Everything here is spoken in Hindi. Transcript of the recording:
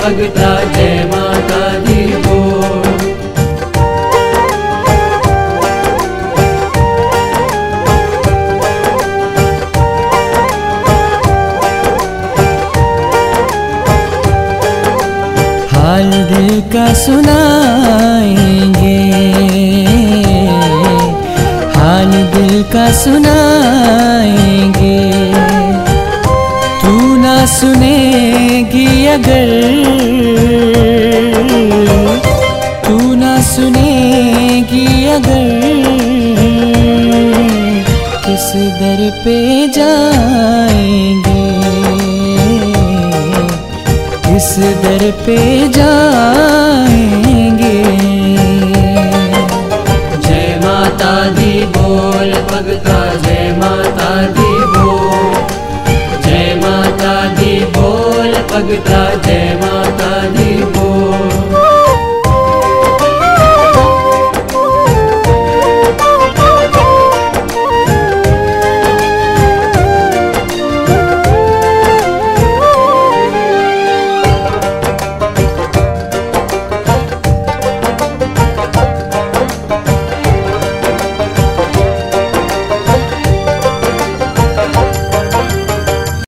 भगता जय माता दी बोल। हाल दिल का सुनाएंगे, हाल दिल का सुनाएंगे, तू ना सुनेगी अगर, तू ना सुनेगी अगर, किस दर पे जाएंगे, किस दर पे जाएंगे। जय माता दी बोल भगता जय माता दी बोल, जय माता दी बोल भगता